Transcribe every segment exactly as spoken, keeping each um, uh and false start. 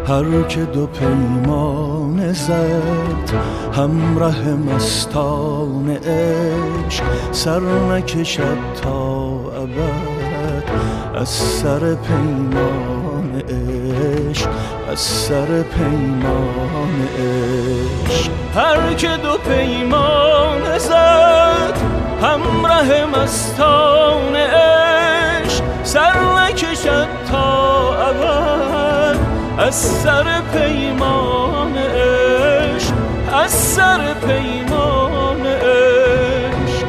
هر که دو پیمان زد همراه مستان عشق، سر نکشد تا ابد از سر پیمان عشق، از سر پیمان عشق. هر که دو پیمان زد همراه مستان عشق، سر نکشد تا ابد از سر پیمان عشق، از سر پیمان عشق.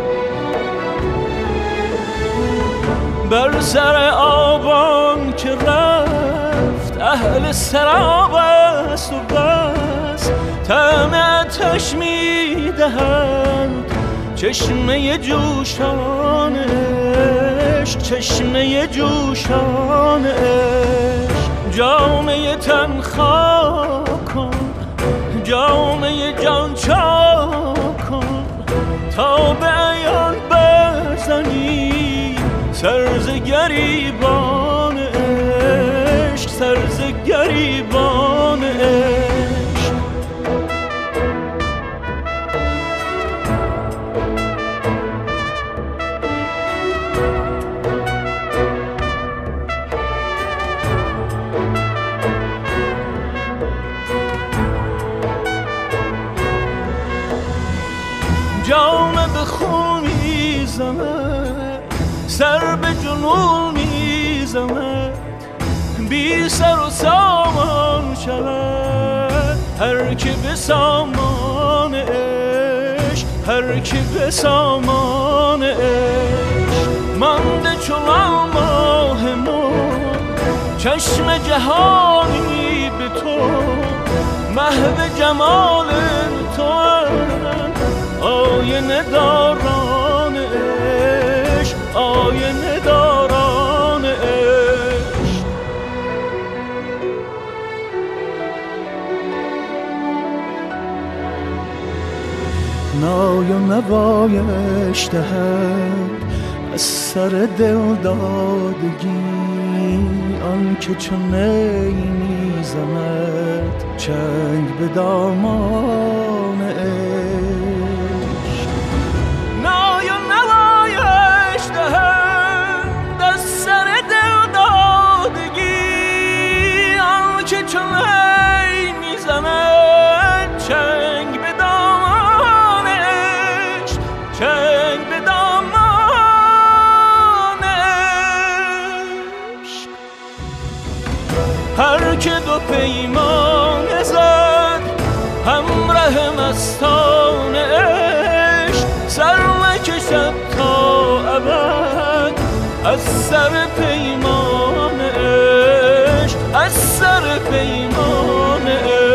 بر سر آبان که رفت اهل سراب است و بس، طعم آتش می‌دهند چشمه جوشان عشق، چشمه جوشان عشق. جامه تن خاک کن، جامه جان چاک کن، تا به عیان بزنی سر ز گریبان عشق، سر ز گریبان عشق. جامه به خون میزند، سر به جنون میزند، بی سر و سامان شود هر که به سامان عشق، هر که به سامان عشق. مانده چون ماه نو چشم جهانی به تو، محو جمال تو آینه داران عشق، آینه داران عشق. نای و نوایش دهد از سر دل دادگی، آن که چون نی میزند چنگ به دامان عشق. نای و نوایش دهد از سر دل دادگی، آن که چون نی میزند چنگ به دامان عشق، چنگ به دامان عشق. هر که دو پیمان زد همراه مستان عشق، سر نکشد تا ابد از سر پیمان عشق، از سر پیمان عشق.